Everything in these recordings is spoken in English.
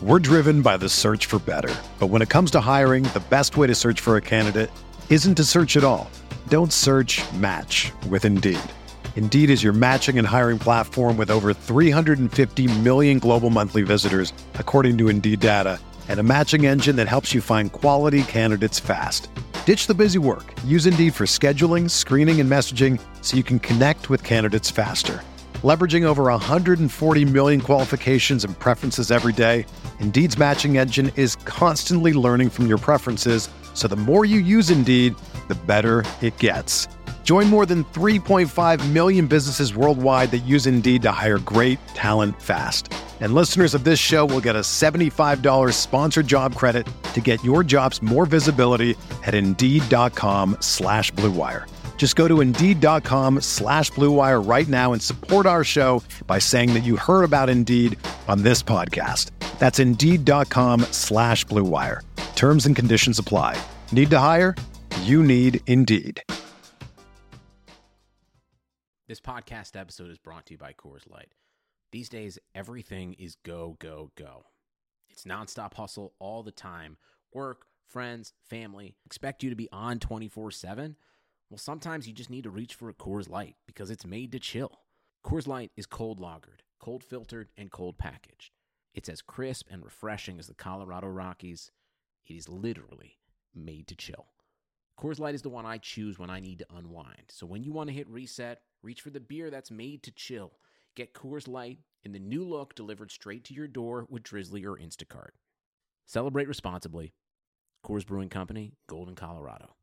We're driven by the search for better. But when it comes to hiring, the best way to search for a candidate isn't to search at all. Don't search, match with Indeed. Indeed is your matching and hiring platform with over 350 million global monthly visitors, according to Indeed data, and a matching engine that helps you find quality candidates fast. Ditch the busy work. Use Indeed for scheduling, screening, and messaging so you can connect with candidates faster. Leveraging over 140 million qualifications and preferences every day, Indeed's matching engine is constantly learning from your preferences, so the more you use Indeed, the better it gets. Join more than 3.5 million businesses worldwide that use Indeed to hire great talent fast. And listeners of this show will get a $75 sponsored job credit to get your jobs more visibility at Indeed.com/Blue Wire. Just go to Indeed.com/Blue Wire right now and support our show by saying that you heard about Indeed on this podcast. That's Indeed.com/Blue Wire. Terms and conditions apply. Need to hire? You need Indeed. This podcast episode is brought to you by Coors Light. These days, everything is go, go, go. It's nonstop hustle all the time. Work, friends, family, expect you to be on 24/7. Well, sometimes you just need to reach for a Coors Light because it's made to chill. Coors Light is cold lagered, cold filtered, and cold packaged. It's as crisp and refreshing as the Colorado Rockies. It is literally made to chill. Coors Light is the one I choose when I need to unwind. So when you want to hit reset, reach for the beer that's made to chill. Get Coors Light in the new look delivered straight to your door with Drizzly or Instacart. Celebrate responsibly. Coors Brewing Company, Golden, Colorado.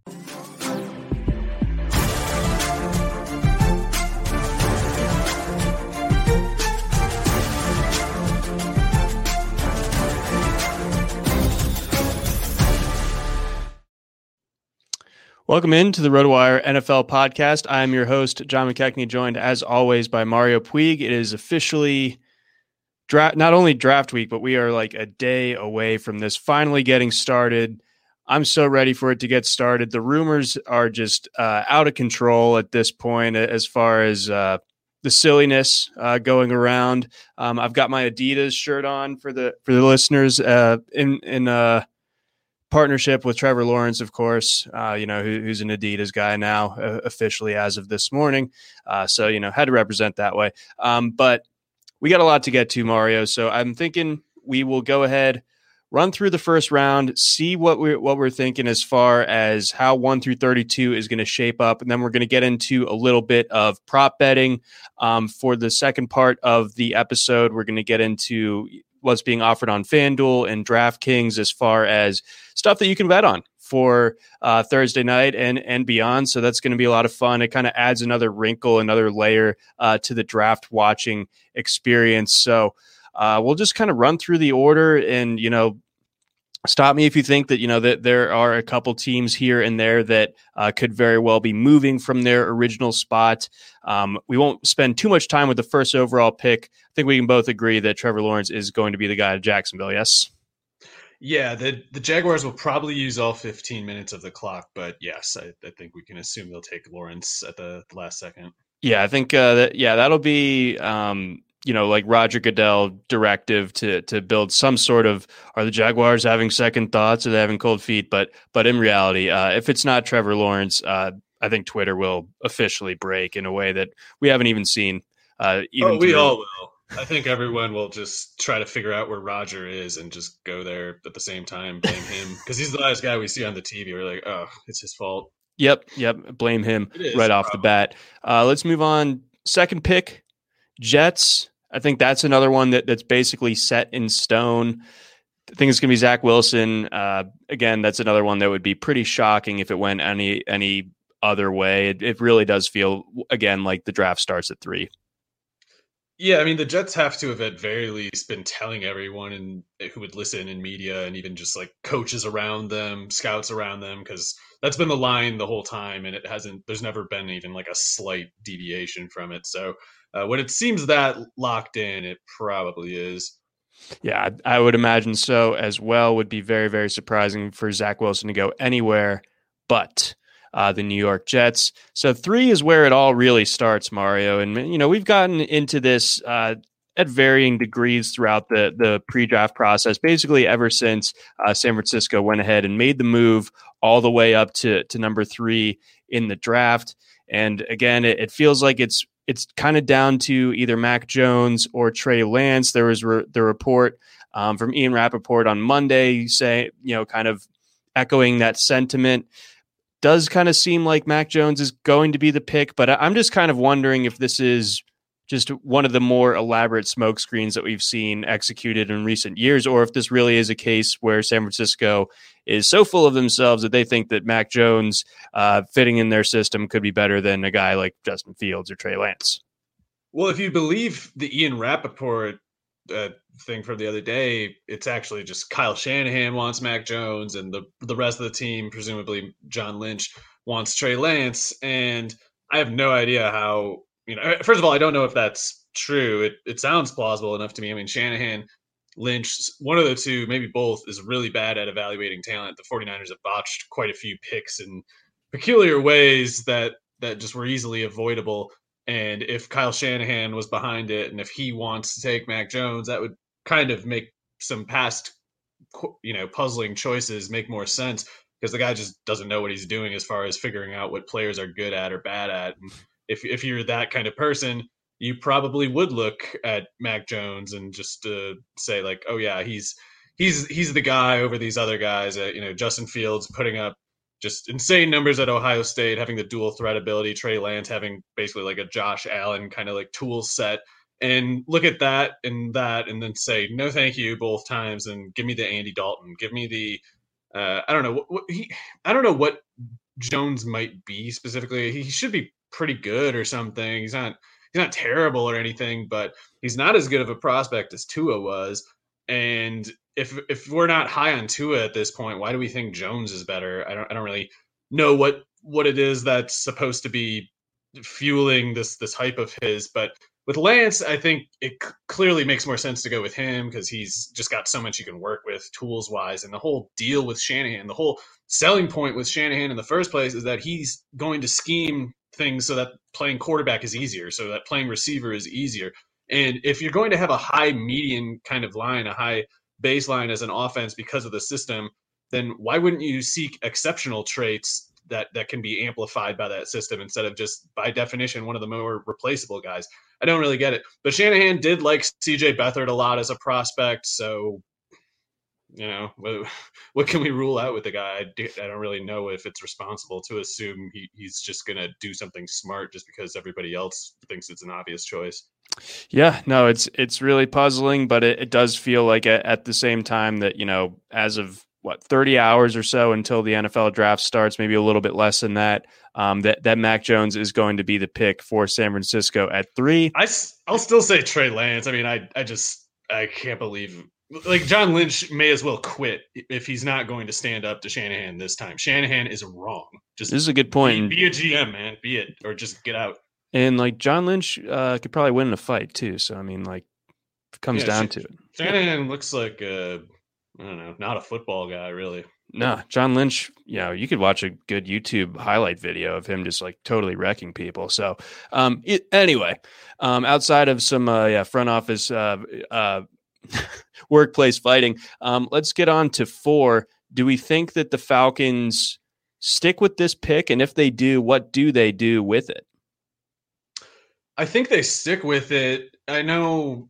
Welcome into the RotoWire NFL podcast. I am your host, John McKechnie, joined as always by Mario Puig. It is officially not only draft week, but we are like a day away from this finally getting started. I'm so ready for it to get started. The rumors are just out of control at this point as far as the silliness going around. I've got my Adidas shirt on for the listeners in partnership with Trevor Lawrence, of course, who's an Adidas guy now, officially as of this morning. So, had to represent that way. But we got a lot to get to, Mario. So I'm thinking we will go ahead, run through the first round, see what we're thinking as far as how 1 through 32 is going to shape up. And then we're going to get into a little bit of prop betting. For the second part of the episode, we're going to get into what's being offered on FanDuel and DraftKings as far as stuff that you can bet on for Thursday night and beyond. So that's going to be a lot of fun. It kind of adds another wrinkle, another layer to the draft watching experience. So we'll just kind of run through the order and, stop me if you think that, that there are a couple teams here and there that could very well be moving from their original spot. We won't spend too much time with the first overall pick. I think we can both agree that Trevor Lawrence is going to be the guy at Jacksonville. Yes. Yeah, the Jaguars will probably use all 15 minutes of the clock, but yes, I think we can assume they'll take Lawrence at the last second. Yeah, I think that'll be like Roger Goodell directive to build some sort of, are the Jaguars having second thoughts? Are they having cold feet? But in reality, if it's not Trevor Lawrence, I think Twitter will officially break in a way that we haven't even seen. We all will. I think everyone will just try to figure out where Roger is and just go there at the same time, blame him, because he's the last guy we see on the TV. We're like, oh, it's his fault. Yep. Blame him right off the bat. Let's move on. Second pick, Jets. I think that's another one that's basically set in stone. I think it's going to be Zach Wilson. Again, that's another one that would be pretty shocking if it went any other way. It really does feel, again, like the draft starts at 3. Yeah, I mean, the Jets have to have at very least been telling everyone who would listen in media and even just like coaches around them, scouts around them, because that's been the line the whole time, and there's never been even like a slight deviation from it. So when it seems that locked in, it probably is. Yeah, I would imagine so as well. Would be very, very surprising for Zach Wilson to go anywhere but the New York Jets. So 3 is where it all really starts, Mario. And, we've gotten into this at varying degrees throughout the pre-draft process, basically ever since San Francisco went ahead and made the move all the way up to number 3 in the draft. And again, it feels like it's kind of down to either Mac Jones or Trey Lance. There was the report from Ian Rappaport on Monday saying, kind of echoing that sentiment. Does kind of seem like Mac Jones is going to be the pick, but I'm just kind of wondering if this is just one of the more elaborate smokescreens that we've seen executed in recent years, or if this really is a case where San Francisco is so full of themselves that they think that Mac Jones fitting in their system could be better than a guy like Justin Fields or Trey Lance. Well, if you believe the Ian Rappaport thing from the other day, it's actually just Kyle Shanahan wants Mac Jones, and the rest of the team, presumably John Lynch, wants Trey Lance. And I have no idea how, first of all, I don't know if that's true. It sounds plausible enough to me. I mean, Shanahan, Lynch, one of the two, maybe both, is really bad at evaluating talent. The 49ers have botched quite a few picks in peculiar ways that just were easily avoidable. And if Kyle Shanahan was behind it, and if he wants to take Mac Jones, that would kind of make some past, puzzling choices make more sense, because the guy just doesn't know what he's doing as far as figuring out what players are good at or bad at. And if you're that kind of person, you probably would look at Mac Jones and just say like, oh yeah, he's the guy over these other guys. Justin Fields putting up just insane numbers at Ohio State, having the dual threat ability, Trey Lance having basically like a Josh Allen kind of like tool set, and look at that, and then say, no, thank you both times. And give me the Andy Dalton, give me the, I don't know what Jones might be specifically. He should be pretty good or something. He's not terrible or anything, but he's not as good of a prospect as Tua was. And if we're not high on Tua at this point, why do we think Jones is better? I don't really know what it is that's supposed to be fueling this hype of his. But with Lance, I think it clearly makes more sense to go with him, because he's just got so much you can work with tools wise. And the whole deal with Shanahan, the whole selling point with Shanahan in the first place, is that he's going to scheme things so that playing quarterback is easier, so that playing receiver is easier. And if you're going to have a high median kind of line, a high baseline as an offense because of the system, then why wouldn't you seek exceptional traits that can be amplified by that system, instead of just by definition one of the more replaceable guys? I don't really get it. But Shanahan did like CJ Beathard a lot as a prospect, so what can we rule out with the guy? I don't really know if it's responsible to assume he's just going to do something smart just because everybody else thinks it's an obvious choice. Yeah, no, it's really puzzling, but it does feel like at the same time that, as of 30 hours or so until the NFL draft starts, maybe a little bit less than that, that Mac Jones is going to be the pick for San Francisco at 3. I'll still say Trey Lance. I mean, I can't believe, like, John Lynch may as well quit if he's not going to stand up to Shanahan this time. Shanahan is wrong. This is a good point. Be a GM, man. Be it, or just get out. And like John Lynch could probably win in a fight too. So I mean, like, it comes down to it. Shanahan looks like I don't know, not a football guy really. No, John Lynch, you could watch a good YouTube highlight video of him just like totally wrecking people. So anyway, outside of some front office workplace fighting, let's get on to 4. Do we think that the Falcons stick with this pick? And if they do, what do they do with it? I think they stick with it. I know,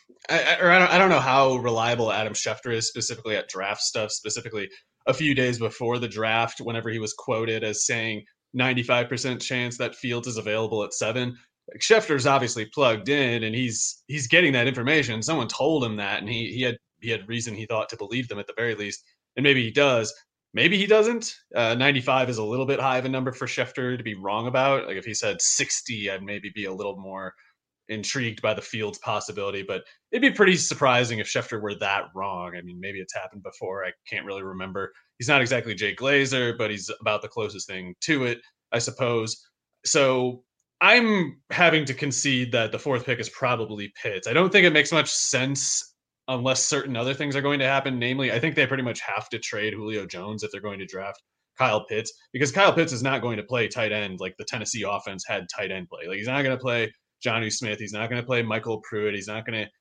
I don't know how reliable Adam Schefter is specifically at draft stuff, specifically a few days before the draft, whenever he was quoted as saying 95% chance that Fields is available at 7. Like, Schefter's obviously plugged in, and he's getting that information. Someone told him that, and he had reason, he thought, to believe them at the very least. And maybe he does. Maybe he doesn't. 95 is a little bit high of a number for Schefter to be wrong about. Like, if he said 60, I'd maybe be a little more intrigued by the Fields possibility. But it'd be pretty surprising if Schefter were that wrong. I mean, maybe it's happened before. I can't really remember. He's not exactly Jay Glazer, but he's about the closest thing to it, I suppose. So I'm having to concede that the 4th pick is probably Pitts. I don't think it makes much sense unless certain other things are going to happen. Namely, I think they pretty much have to trade Julio Jones if they're going to draft Kyle Pitts, because Kyle Pitts is not going to play tight end like the Tennessee offense had tight end play. Like, he's not going to play Jonnu Smith. He's not going to play Michael Pruitt. He's not going to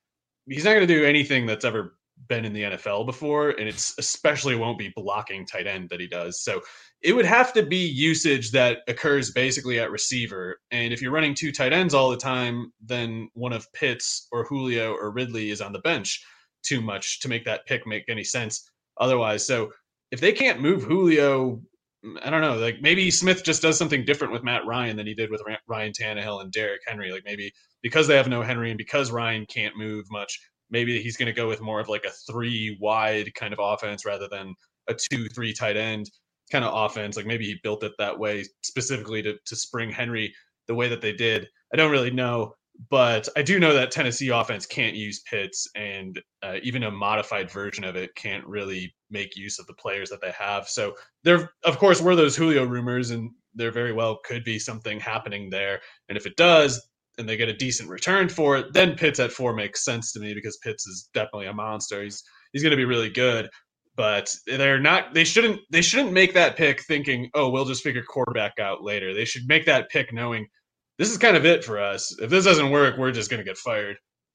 he's not going to do anything that's ever been in the NFL before, and it's especially won't be blocking tight end that he does. So it would have to be usage that occurs basically at receiver. And if you're running 2 tight ends all the time, then one of Pitts or Julio or Ridley is on the bench too much to make that pick make any sense otherwise. So if they can't move Julio, I don't know, like maybe Smith just does something different with Matt Ryan than he did with Ryan Tannehill and Derrick Henry. Like maybe because they have no Henry and because Ryan can't move much, maybe he's going to go with more of like a 3 wide kind of offense rather than a 2-3 tight end kind of offense. Like maybe he built it that way specifically to spring Henry the way that they did. I don't really know, but I do know that Tennessee offense can't use Pitts, and even a modified version of it can't really make use of the players that they have. So there, of course, were those Julio rumors, and there very well could be something happening there. And if it does, and they get a decent return for it, then Pitts at 4 makes sense to me because Pitts is definitely a monster. He's going to be really good, but they shouldn't make that pick thinking, oh, we'll just figure quarterback out later. They should make that pick knowing this is kind of it for us. If this doesn't work, we're just going to get fired.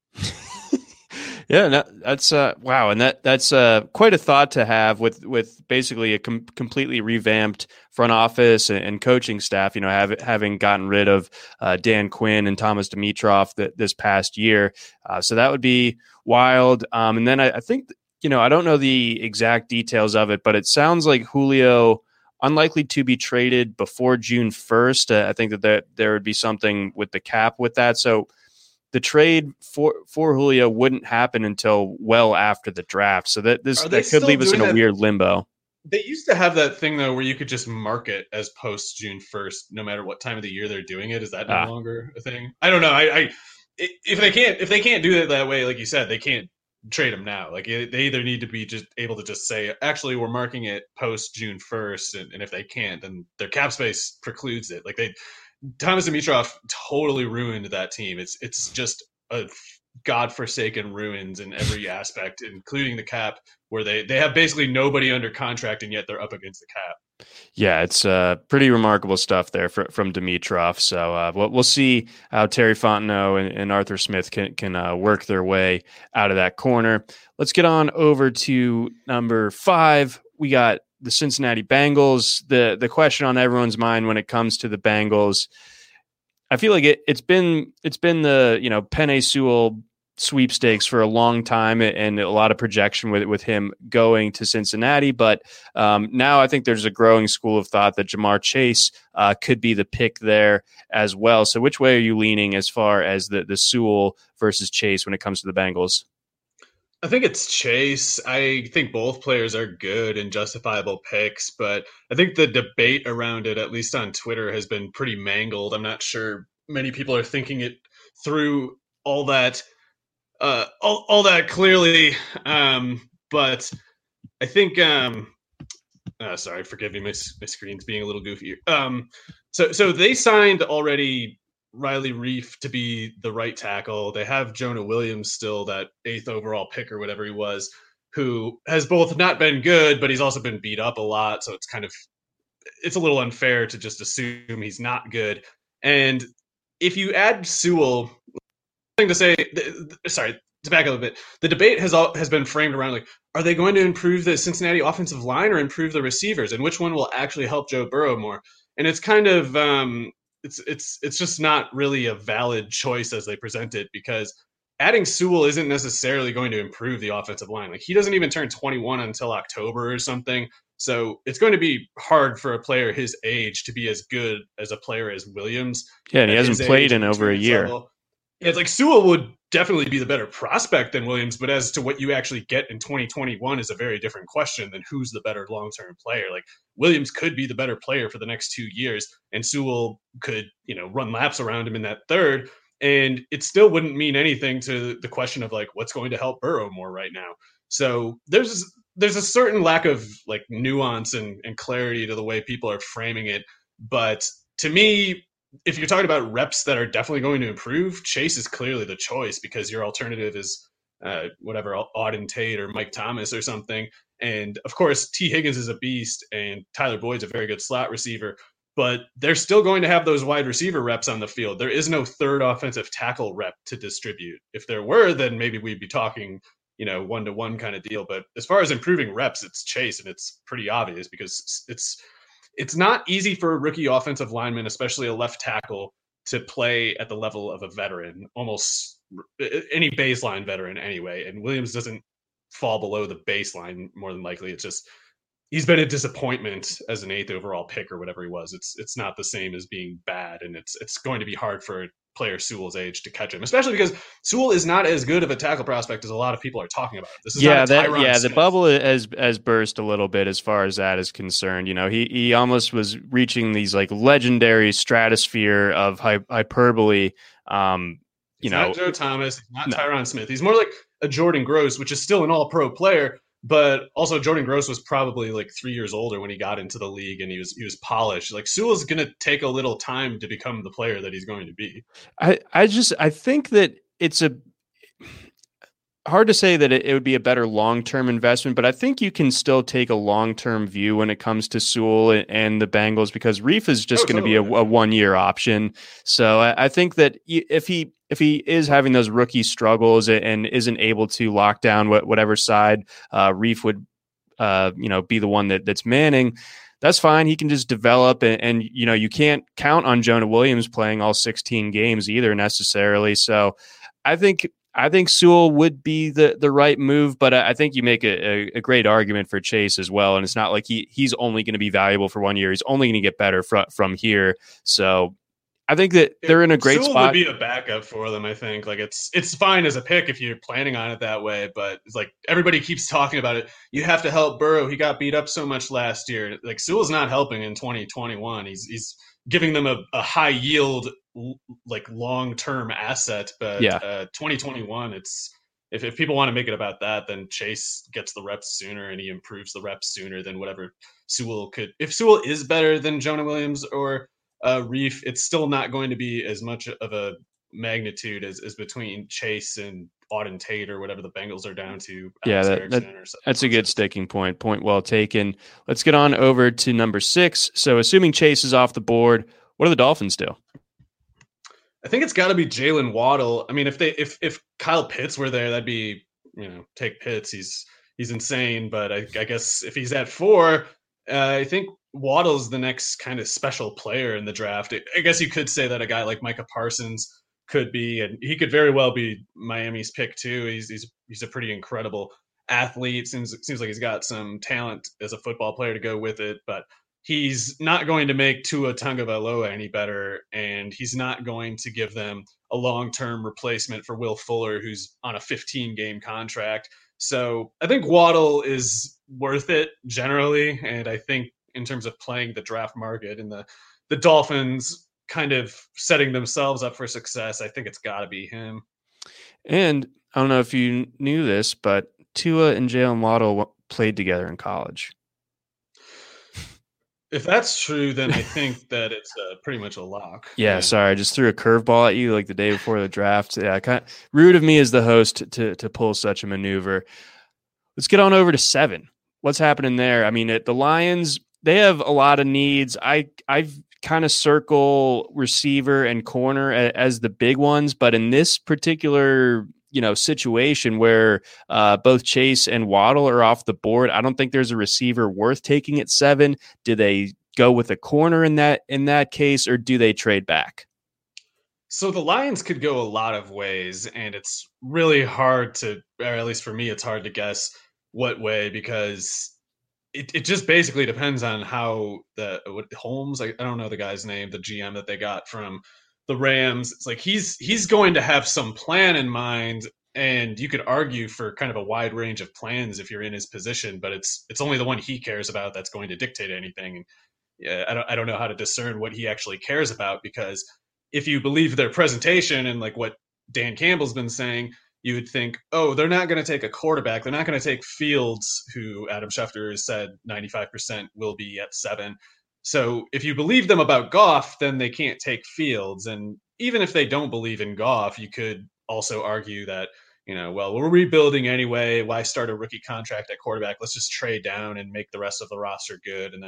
Yeah, no, that's wow, and that's quite a thought to have with basically a completely revamped front office and coaching staff. You know, having gotten rid of Dan Quinn and Thomas Dimitroff this past year, so that would be wild. And then I think, you know, I don't know the exact details of it, but it sounds like Julio unlikely to be traded before June 1st. I think that there would be something with the cap with that. So the trade for Julio wouldn't happen until well after the draft. So that could leave us in a weird limbo. They used to have that thing though, where you could just mark it as post June 1st, no matter what time of the year they're doing it. Is that no longer a thing? I don't know. If they can't do it that way, like you said, they can't trade them now. Like they either need to be just able to just say, actually, we're marking it post June 1st. And if they can't, then their cap space precludes it. Like Thomas Dimitroff totally ruined that team. It's just a godforsaken ruins in every aspect, including the cap, where they have basically nobody under contract, and yet they're up against the cap. Yeah, it's pretty remarkable stuff there from Dimitroff. So we'll see how Terry Fontenot and Arthur Smith can work their way out of that corner. Let's get on over to number 5. We got the Cincinnati Bengals. The question on everyone's mind when it comes to the Bengals, I feel like it's been the, you know, Penei Sewell sweepstakes for a long time and a lot of projection with him going to Cincinnati. But now I think there's a growing school of thought that Ja'Marr Chase could be the pick there as well. So which way are you leaning as far as the Sewell versus Chase when it comes to the Bengals? I think it's Chase. I think both players are good and justifiable picks, but I think the debate around it, at least on Twitter, has been pretty mangled. I'm not sure many people are thinking it through all that clearly. But I think, sorry, forgive me, my screen's being a little goofy. So they signed already Riley Reif to be the right tackle. They have Jonah Williams still, that 8th overall pick or whatever he was, who has both not been good, but he's also been beat up a lot. So it's a little unfair to just assume he's not good. And if you add Sewell, to back up a bit, the debate has been framed around like, are they going to improve the Cincinnati offensive line or improve the receivers, and which one will actually help Joe Burrow more? And it's kind of it's just not really a valid choice as they present it, because adding Sewell isn't necessarily going to improve the offensive line. Like, he doesn't even turn 21 until October or something. So it's going to be hard for a player his age to be as good as a player as Williams. Yeah, and he hasn't played in over a year. Level. Yeah, it's like Sewell would definitely be the better prospect than Williams, but as to what you actually get in 2021 is a very different question than who's the better long-term player. Like, Williams could be the better player for the next 2 years, and Sewell could, run laps around him in that third, and it still wouldn't mean anything to the question of like what's going to help Burrow more right now. So there's a certain lack of like nuance and clarity to the way people are framing it. But to me, if you're talking about reps that are definitely going to improve, Chase is clearly the choice, because your alternative is Auden Tate or Mike Thomas or something. And of course, T. Higgins is a beast, and Tyler Boyd's a very good slot receiver. but they're still going to have those wide receiver reps on the field. There is no third offensive tackle rep to distribute. If there were, then maybe we'd be talking, 1-to-1 kind of deal. But as far as improving reps, it's Chase, and it's pretty obvious because it's not easy for a rookie offensive lineman, especially a left tackle, to play at the level of a veteran, almost any baseline veteran anyway. And Williams doesn't fall below the baseline more than likely. It's just he's been a disappointment as an 8th overall pick or whatever he was. It's not the same as being bad, and it's going to be hard for a player Sewell's age to catch him, especially because Sewell is not as good of a tackle prospect as a lot of people are talking about. This is not a Tyron Smith. The bubble has burst a little bit as far as that is concerned. He almost was reaching these like legendary stratosphere of hyperbole. He's not Joe Thomas, he's not Tyron Smith. He's more like a Jordan Gross, which is still an all-pro player. But also Jordan Gross was probably like 3 years older when he got into the league, and he was polished. Like Sewell's going to take a little time to become the player that he's going to be. I think that it's hard to say that it would be a better long-term investment, but I think you can still take a long-term view when it comes to Sewell and the Bengals, because Reef is just going to be a 1-year option. So I think that if he is having those rookie struggles and isn't able to lock down whatever side Reef would, be the one that's manning, that's fine. He can just develop, and you can't count on Jonah Williams playing all 16 games either necessarily. So I think Sewell would be the right move, but I think you make a great argument for Chase as well. And it's not like he's only going to be valuable for 1 year. He's only going to get better from here. So I think that they're in a great Sewell spot. Would be a backup for them. I think like it's fine as a pick if you're planning on it that way, but it's like everybody keeps talking about it. You have to help Burrow. He got beat up so much last year. Like Sewell's not helping in 2021. He's giving them a high yield, like long-term asset, but 2021, it's if people want to make it about that, then Chase gets the reps sooner and he improves the reps sooner than whatever Sewell could. If Sewell is better than Jonah Williams or Reef, it's still not going to be as much of a magnitude as between Chase and Auden Tate or whatever the Bengals are down to. Yeah, that's a good sticking point. Point well taken. Let's get on over to number 6. So assuming Chase is off the board, what do the Dolphins do? I think it's got to be Jalen Waddle. I mean, if Kyle Pitts were there, that'd be, take Pitts. He's insane. But I guess if he's at 4, I think Waddle's the next kind of special player in the draft. I guess you could say that a guy like Micah Parsons could be, and he could very well be Miami's pick too. He's a pretty incredible athlete. Seems like he's got some talent as a football player to go with it, but he's not going to make Tua Tagovailoa any better, and he's not going to give them a long-term replacement for Will Fuller, who's on a 15-game contract. So I think Waddle is worth it generally, and I think in terms of playing the draft market and the Dolphins kind of setting themselves up for success, I think it's got to be him. And I don't know if you knew this, but Tua and Jalen Waddle played together in college. If that's true, then I think that it's pretty much a lock. Yeah, sorry, I just threw a curveball at you like the day before the draft. Yeah, kind of rude of me as the host to pull such a maneuver. Let's get on over to 7. What's happening there? I mean, the Lions, they have a lot of needs. I've kind of circle receiver and corner as the big ones, but in this particular situation where both Chase and Waddle are off the board, I don't think there's a receiver worth taking at 7. Do they go with a corner in that case, or do they trade back? So the Lions could go a lot of ways, and it's really hard to, or at least for me, it's hard to guess what way, because it just basically depends on how Holmes, I don't know the guy's name, the GM that they got from the Rams. It's like he's going to have some plan in mind, and you could argue for kind of a wide range of plans if you're in his position, but it's only the one he cares about that's going to dictate anything. And yeah, I don't know how to discern what he actually cares about, because if you believe their presentation and like what Dan Campbell's been saying, you would think, oh, they're not going to take a quarterback. They're not going to take Fields, who Adam Schefter has said 95% will be at 7. So if you believe them about Goff, then they can't take Fields. And even if they don't believe in Goff, you could also argue that, well, we're rebuilding anyway. Why start a rookie contract at quarterback? Let's just trade down and make the rest of the roster good. And then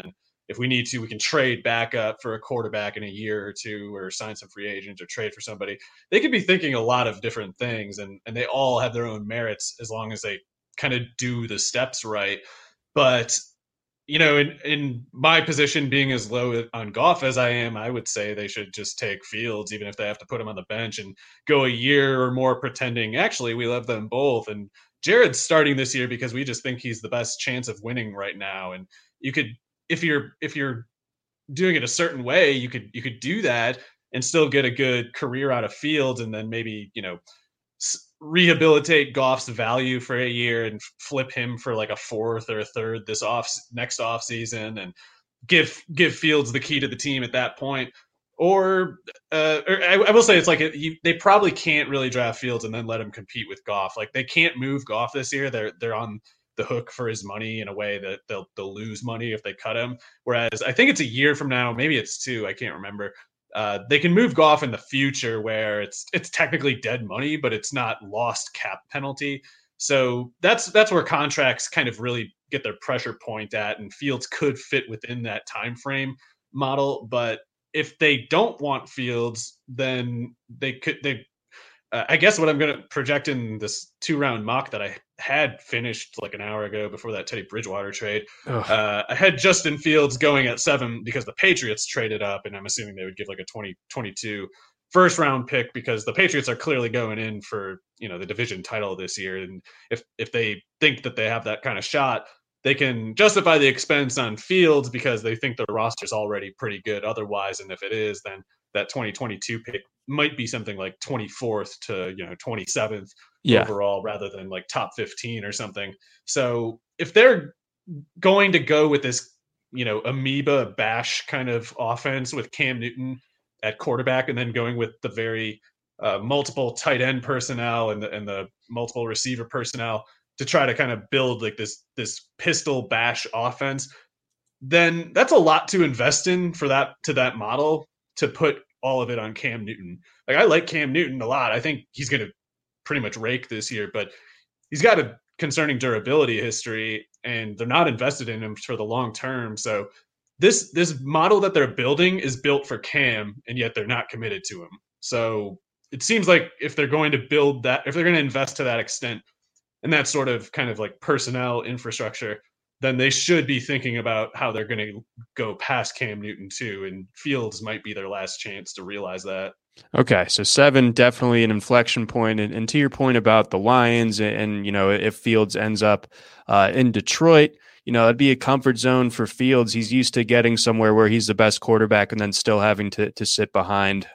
if we need to, we can trade back up for a quarterback in a year or two, or sign some free agents or trade for somebody. They could be thinking a lot of different things, and they all have their own merits as long as they kind of do the steps right. But in my position, being as low on Goff as I am, I would say they should just take Fields, even if they have to put him on the bench, and go a year or more pretending, actually, we love them both. And Jared's starting this year because we just think he's the best chance of winning right now. And you could, if you're doing it a certain way, you could do that and still get a good career out of Fields, and then maybe, rehabilitate Goff's value for a year and flip him for like a fourth or a third next off season, and give Fields the key to the team at that point. Or I will say, it's like they probably can't really draft Fields and then let him compete with Goff. Like, they can't move Goff this year. They're on the hook for his money in a way that they'll lose money if they cut him. Whereas I think it's a year from now, maybe it's two, I can't remember. They can move Goff in the future where it's technically dead money, but it's not lost cap penalty. So that's where contracts kind of really get their pressure point at, and Fields could fit within that time frame model. But if they don't want Fields, then I guess what I'm going to project in this 2-round mock that I had finished like an hour ago before that Teddy Bridgewater trade, I had Justin Fields going at 7 because the Patriots traded up, and I'm assuming they would give like a 2022 first-round pick, because the Patriots are clearly going in for, the division title this year. And if they think that they have that kind of shot, they can justify the expense on Fields because they think their roster is already pretty good otherwise. And if it is, then that 2022 pick might be something like 24th to 27th overall, rather than like top 15 or something. So if they're going to go with this amoeba bash kind of offense with Cam Newton at quarterback, and then going with the very multiple tight end personnel and the multiple receiver personnel to try to kind of build like this pistol bash offense, then that's a lot to invest in for that model, to put all of it on Cam Newton. Like, I like Cam Newton a lot. I think he's going to pretty much rake this year, but he's got a concerning durability history, and they're not invested in him for the long term. So this model that they're building is built for Cam, and yet they're not committed to him. So it seems like if they're going to build that, if they're going to invest to that extent and that sort of kind of like personnel infrastructure, then they should be thinking about how they're going to go past Cam Newton too. And Fields might be their last chance to realize that. Okay, so 7, definitely an inflection point. And to your point about the Lions and if Fields ends up in Detroit, it'd be a comfort zone for Fields. He's used to getting somewhere where he's the best quarterback and then still having to sit behind,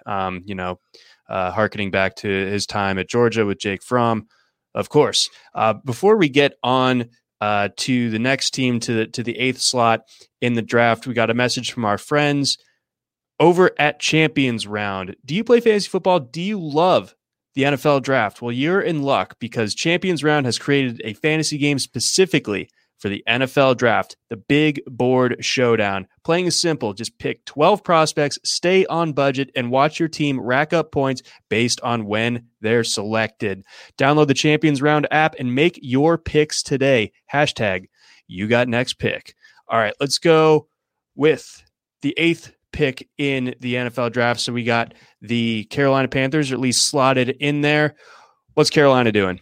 hearkening back to his time at Georgia with Jake Fromm, of course. Before we get on to the next team, to the 8th slot in the draft, we got a message from our friends over at Champions Round. Do you play fantasy football? Do you love the NFL draft? Well, you're in luck, because Champions Round has created a fantasy game specifically for the NFL draft, the Big Board Showdown. Playing is simple. Just pick 12 prospects, stay on budget, and watch your team rack up points based on when they're selected. Download the Champions Round app and make your picks today. Hashtag you got next pick. All right, let's go with the 8th pick in the NFL draft. So we got the Carolina Panthers, or at least slotted in there. What's Carolina doing?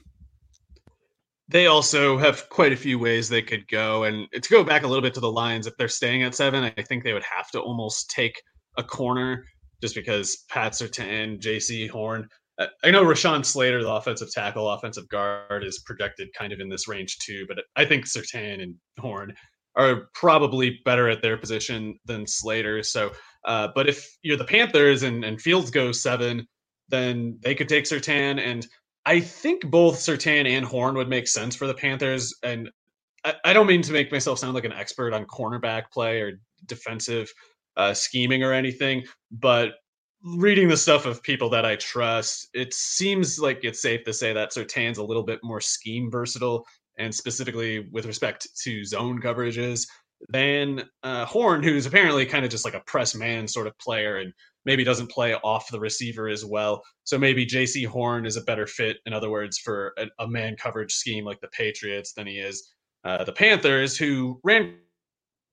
They also have quite a few ways they could go. And to go back a little bit to the Lions, if they're staying at 7, I think they would have to almost take a corner, just because Pat Surtain, J.C. Horn. I know Rashawn Slater, the offensive tackle, offensive guard, is projected kind of in this range too, but I think Surtain and Horn are probably better at their position than Slater. So, but if you're the Panthers and Fields goes 7, then they could take Surtain. And I think both Surtain and Horn would make sense for the Panthers. And I don't mean to make myself sound like an expert on cornerback play or defensive scheming or anything, but reading the stuff of people that I trust, it seems like it's safe to say that Surtain's a little bit more scheme versatile, and specifically with respect to zone coverages, than Horn, who's apparently kind of just like a press man sort of player and maybe doesn't play off the receiver as well. So maybe J.C. Horn is a better fit, in other words, for a man coverage scheme like the Patriots than he is the Panthers, who ran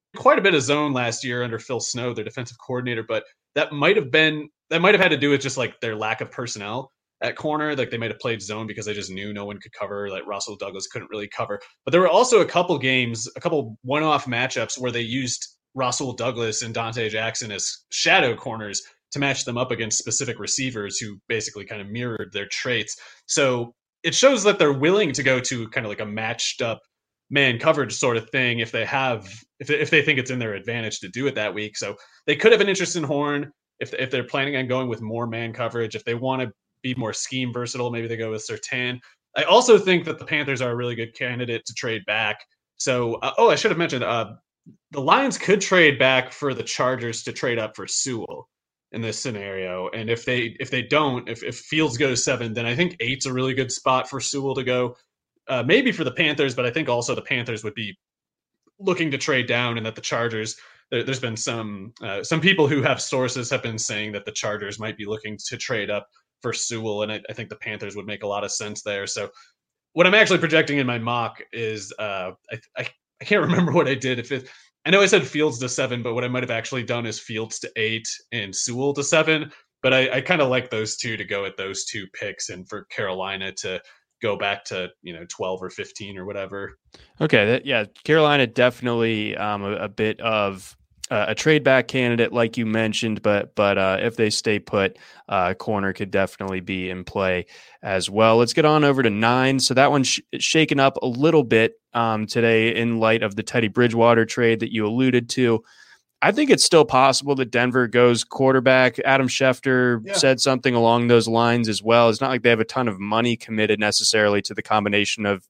quite a bit of zone last year under Phil Snow, their defensive coordinator, but that might have had to do with just like their lack of personnel at corner. Like they might have played zone because they just knew no one could cover. Like Russell Douglas couldn't really cover. But there were also a couple one-off matchups where they used Russell Douglas and Dante Jackson as shadow corners to match them up against specific receivers who basically kind of mirrored their traits. So it shows that they're willing to go to kind of like a matched up man coverage sort of thing if they think it's in their advantage to do it that week. So they could have an interest in Horn if they're planning on going with more man coverage. If they want to be more scheme versatile, maybe they go with Surtain. I also think that the Panthers are a really good candidate to trade back. So, I should have mentioned the Lions could trade back for the Chargers to trade up for Sewell in this scenario. And if Fields goes 7, then I think 8's a really good spot for Sewell to go. Maybe for the Panthers, but I think also the Panthers would be looking to trade down, and that the Chargers, there's been some people who have sources have been saying that the Chargers might be looking to trade up for Sewell, and I think the Panthers would make a lot of sense there. So what I'm actually projecting in my mock is I can't remember what I did. I know I said Fields to 7, but what I might have actually done is Fields to 8 and Sewell to 7. But I kind of like those two to go at those two picks, and for Carolina to go back to 12 or 15 or whatever. Okay, Carolina definitely a bit of a trade back candidate, like you mentioned, but if they stay put, corner could definitely be in play as well. Let's get on over to 9. So that one's shaken up a little bit today in light of the Teddy Bridgewater trade that you alluded to. I think it's still possible that Denver goes quarterback. Adam Schefter said something along those lines as well. It's not like they have a ton of money committed necessarily to the combination of,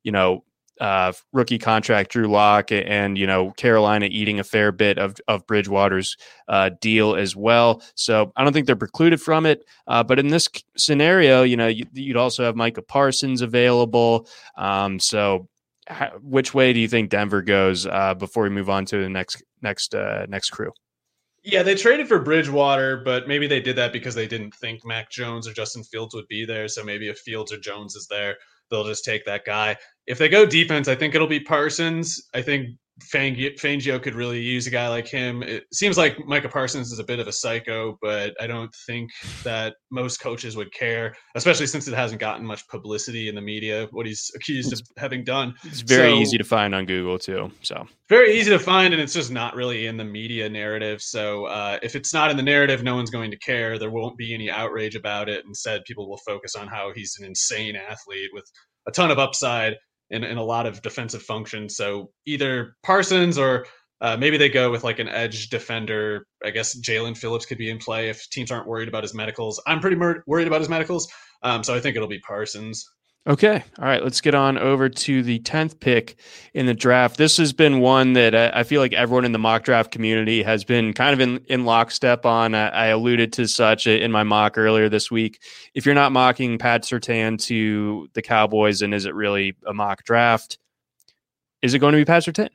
rookie contract Drew Lock and, Carolina eating a fair bit of Bridgewater's deal as well. So I don't think they're precluded from it. But in this scenario, you'd also have Micah Parsons available. So which way do you think Denver goes before we move on to the next crew? Yeah, they traded for Bridgewater, but maybe they did that because they didn't think Mac Jones or Justin Fields would be there. So maybe if Fields or Jones is there, they'll just take that guy. If they go defense, I think it'll be Parsons. I think Fangio could really use a guy like him. It seems like Micah Parsons is a bit of a psycho, but I don't think that most coaches would care, especially since it hasn't gotten much publicity in the media, what he's accused of having done. It's very easy to find on Google too. So very easy to find, and it's just not really in the media narrative. So if it's not in the narrative, no one's going to care. There won't be any outrage about it. Instead, people will focus on how he's an insane athlete with a ton of upside in a lot of defensive functions. So either Parsons or maybe they go with like an edge defender. I guess Jalen Phillips could be in play if teams aren't worried about his medicals. I'm pretty worried about his medicals. So I think it'll be Parsons. Okay. All right. Let's get on over to the 10th pick in the draft. This has been one that I feel like everyone in the mock draft community has been kind of in lockstep on. I alluded to such in my mock earlier this week. If you're not mocking Pat Surtain to the Cowboys, and is it really a mock draft? Is it going to be Pat Surtain?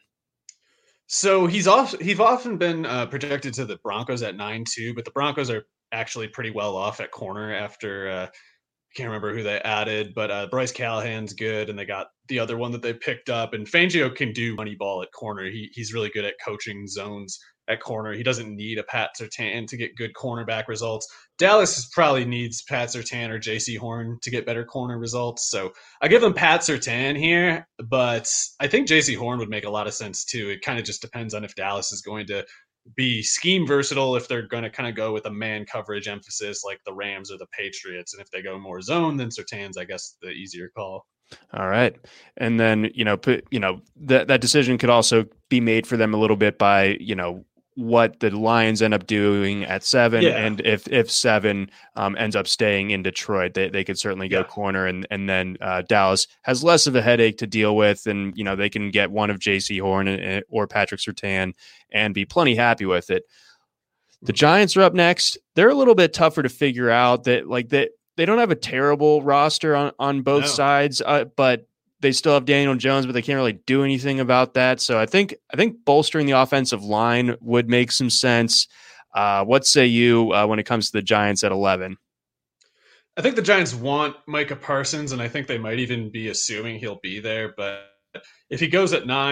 So he's often been projected to the Broncos at 9-2, but the Broncos are actually pretty well off at corner after can't remember who they added, but Bryce Callahan's good, and they got the other one that they picked up. And Fangio can do money ball at corner. He's really good at coaching zones at corner. He doesn't need a Pat Surtain to get good cornerback results. Dallas probably needs Pat Surtain or J.C. Horn to get better corner results. So I give them Pat Surtain here, but I think J.C. Horn would make a lot of sense too. It kind of just depends on if Dallas is going to be scheme versatile, if they're going to kind of go with a man coverage emphasis like the Rams or the Patriots. And if they go more zone, then Surtain's, I guess, the easier call. All right. And then, that decision could also be made for them a little bit by, what the Lions end up doing at 7. Yeah. And if 7 ends up staying in Detroit, they could certainly go corner. And then Dallas has less of a headache to deal with. And, they can get one of J.C. Horn or Patrick Surtain and be plenty happy with it. The Giants are up next. They're a little bit tougher to figure out. That they don't have a terrible roster on both sides, but they still have Daniel Jones, but they can't really do anything about that. So I think bolstering the offensive line would make some sense. What say you when it comes to the Giants at 11? I think the Giants want Micah Parsons, and I think they might even be assuming he'll be there. But if he goes at 9,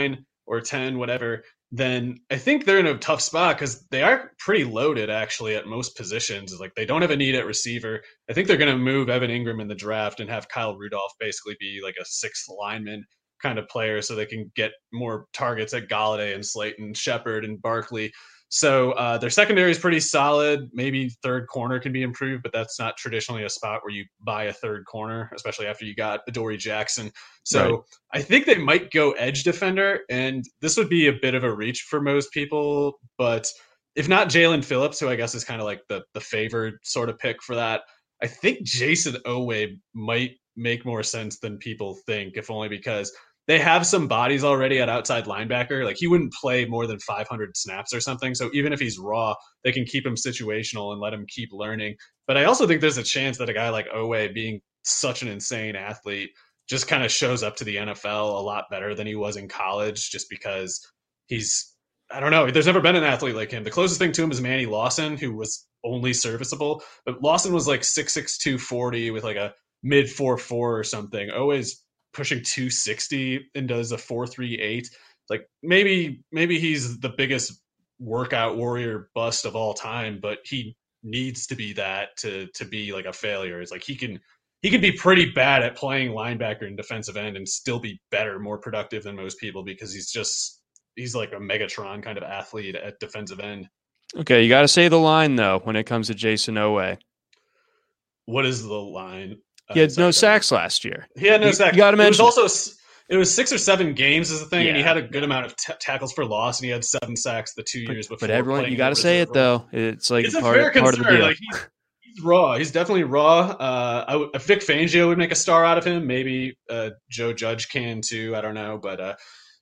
or 10, whatever, then I think they're in a tough spot because they are pretty loaded actually at most positions. Like they don't have a need at receiver. I think they're going to move Evan Ingram in the draft and have Kyle Rudolph basically be like a sixth lineman kind of player so they can get more targets at Galladay and Slayton, Shepard and Barkley. So their secondary is pretty solid. Maybe third corner can be improved, but that's not traditionally a spot where you buy a third corner, especially after you got Adoree Jackson. So right. I think they might go edge defender, and this would be a bit of a reach for most people. But if not Jalen Phillips, who I guess is kind of like the favored sort of pick for that, I think Jason Oweh might make more sense than people think, if only because they have some bodies already at outside linebacker. Like he wouldn't play more than 500 snaps or something. So even if he's raw, they can keep him situational and let him keep learning. But I also think there's a chance that a guy like Oweh, being such an insane athlete, just kind of shows up to the NFL a lot better than he was in college, just because he's, I don't know, there's never been an athlete like him. The closest thing to him is Manny Lawson, who was only serviceable, but Lawson was like 6'6", 240 with like a mid 4.4 or something. Oweh's pushing 260 and does a 4.38. Like maybe he's the biggest workout warrior bust of all time, but he needs to be that to be like a failure. It's like he can be pretty bad at playing linebacker and defensive end and still be better, more productive than most people, because he's like a Megatron kind of athlete at defensive end. Okay, you got to say the line though when it comes to Jason Oweh. What is the line? He had no sacks last year. He had no sacks. You got to mention. It was 6 or 7 games is the thing, and he had a good amount of tackles for loss, and he had 7 sacks the 2 years before. But everyone, you got to say it though. It's like part of the deal. Like he's raw. He's definitely raw. Vic Fangio would make a star out of him. Maybe Joe Judge can too. I don't know, but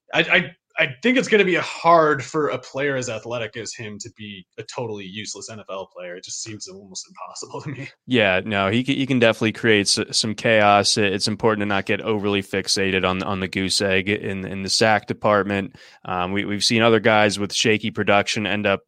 I think it's going to be hard for a player as athletic as him to be a totally useless NFL player. It just seems almost impossible to me. Yeah, no, he can definitely create some chaos. It's important to not get overly fixated on the goose egg in the sack department. We've seen other guys with shaky production end up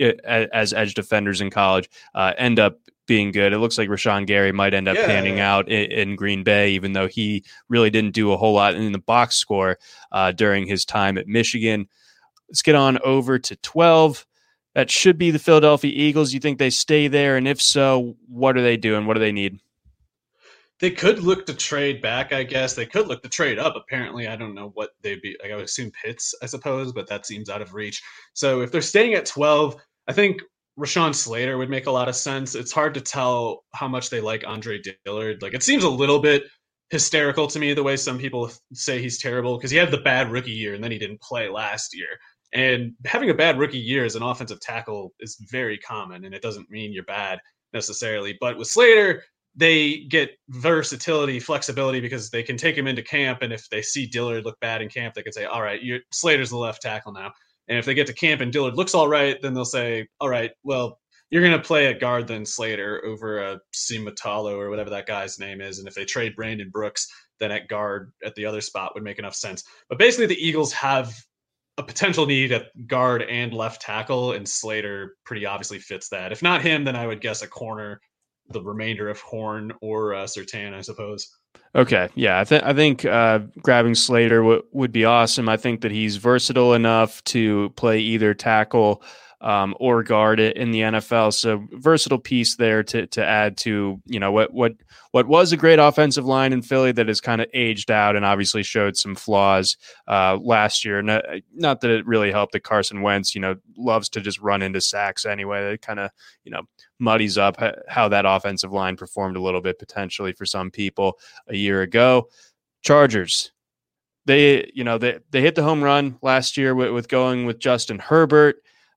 as edge defenders in college, end up being good. It looks like Rashawn Gary might end up panning out in Green Bay, even though he really didn't do a whole lot in the box score during his time at Michigan. Let's get on over to 12. That should be the Philadelphia Eagles. You think they stay there? And if so, what are they doing? What do they need? They could look to trade back, I guess. They could look to trade up. Apparently, I don't know what they'd be. Like, I would assume Pitts, I suppose, but that seems out of reach. So if they're staying at 12, I think Rashawn Slater would make a lot of sense. It's hard to tell how much they like Andre Dillard. Like, it seems a little bit hysterical to me the way some people say he's terrible, because he had the bad rookie year and then he didn't play last year. And having a bad rookie year as an offensive tackle is very common, and it doesn't mean you're bad necessarily. But with Slater, they get versatility, flexibility, because they can take him into camp, and if they see Dillard look bad in camp, they can say, all right, Slater's the left tackle now. And if they get to camp and Dillard looks all right, then they'll say, all right, well, you're going to play at guard then Slater over Simatalo or whatever that guy's name is. And if they trade Brandon Brooks, then at guard at the other spot would make enough sense. But basically the Eagles have a potential need at guard and left tackle, and Slater pretty obviously fits that. If not him, then I would guess a corner, the remainder of Horn or Surtain, I suppose. Okay, yeah, I think grabbing Slater would be awesome. I think that he's versatile enough to play either tackle or guard it in the NFL. So versatile piece there to add to, you know, what was a great offensive line in Philly that has kind of aged out and obviously showed some flaws last year. Not that it really helped that Carson Wentz, you know, loves to just run into sacks anyway. It kind of, you know, muddies up how that offensive line performed a little bit potentially for some people a year ago. Chargers, they hit the home run last year with going with Justin Herbert.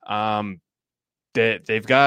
They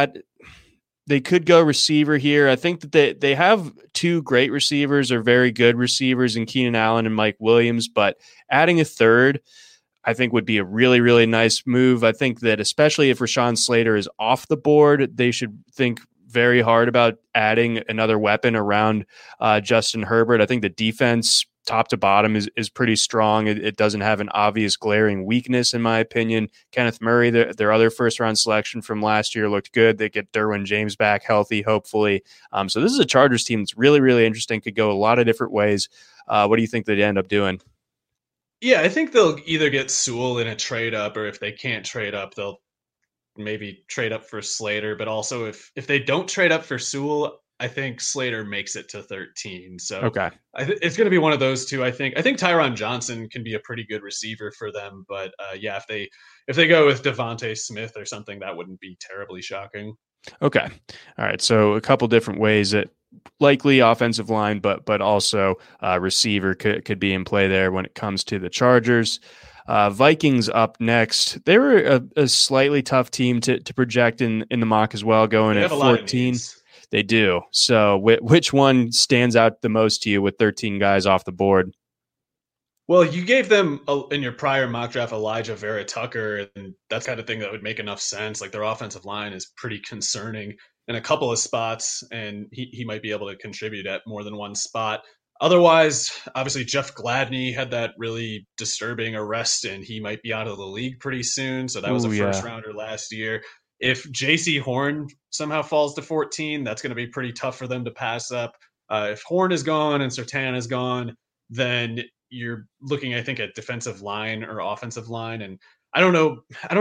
could go receiver here. I think that they have 2 great receivers or very good receivers in Keenan Allen and Mike Williams, but adding a third, I think would be a really, really nice move. I think that especially if Rashawn Slater is off the board, they should think very hard about adding another weapon around Justin Herbert. I think the defense top to bottom is pretty strong. It doesn't have an obvious glaring weakness, in my opinion. Kenneth Murray, their other first-round selection from last year, looked good. They get Derwin James back healthy, hopefully. So this is a Chargers team that's really, really interesting. Could go a lot of different ways. What do you think they'd end up doing? Yeah, I think they'll either get Sewell in a trade up, or if they can't trade up, they'll maybe trade up for Slater. But also, if they don't trade up for Sewell, I think Slater makes it to 13. So Okay. it's going to be one of those two. I think Tyron Johnson can be a pretty good receiver for them. But yeah, if they go with Devontae Smith or something, that wouldn't be terribly shocking. Okay. All right. So a couple different ways that likely offensive line, but also receiver could be in play there when it comes to the Chargers. Vikings up next. They were a slightly tough team to project in the mock as well, going at 14. They do. So which one stands out the most to you with 13 guys off the board? Well, you gave them in your prior mock draft Elijah Vera Tucker, and that's kind of thing that would make enough sense. Like their offensive line is pretty concerning in a couple of spots, and he might be able to contribute at more than one spot. Otherwise, obviously Jeff Gladney had that really disturbing arrest, and he might be out of the league pretty soon. So that was a first rounder last year. If J.C. Horn somehow falls to 14, that's going to be pretty tough for them to pass up. If Horn is gone and Surtain is gone, then you're looking, I think, at defensive line or offensive line. And I don't know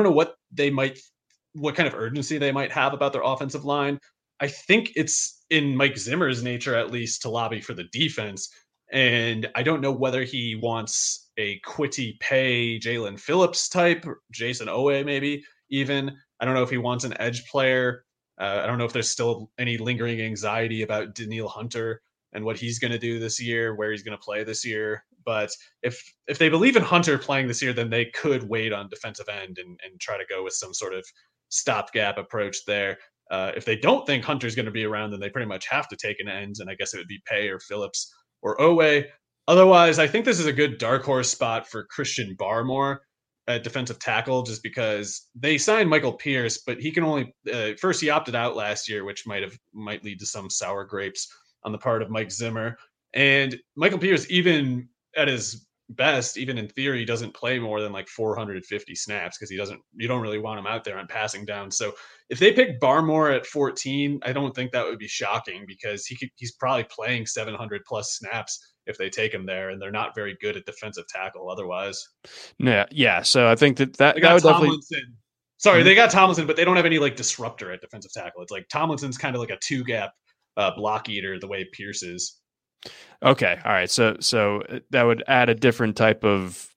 what kind of urgency they might have about their offensive line. I think it's in Mike Zimmer's nature, at least, to lobby for the defense. And I don't know whether he wants a Kwity Paye, Jalen Phillips type, Jason Owe maybe even. I don't know if he wants an edge player. I don't know if there's still any lingering anxiety about Danielle Hunter and what he's going to do this year, where he's going to play this year. But if they believe in Hunter playing this year, then they could wait on defensive end and try to go with some sort of stopgap approach there. If they don't think Hunter's going to be around, then they pretty much have to take an end, and I guess it would be Paye or Phillips or Owe. Otherwise, I think this is a good dark horse spot for Christian Barmore at defensive tackle, just because they signed Michael Pierce, but he can only first he opted out last year, which might lead to some sour grapes on the part of Mike Zimmer. And Michael Pierce, even at his best, even in theory, doesn't play more than like 450 snaps because you don't really want him out there on passing down. So if they pick Barmore at 14, I don't think that would be shocking because he's probably playing 700 plus snaps if they take him there, and they're not very good at defensive tackle otherwise. Yeah. So I think that would definitely. Sorry, they got Tomlinson, but they don't have any like disruptor at defensive tackle. It's like Tomlinson's kind of like a two gap block eater the way Pierce is. Okay. All right. So that would add a different type of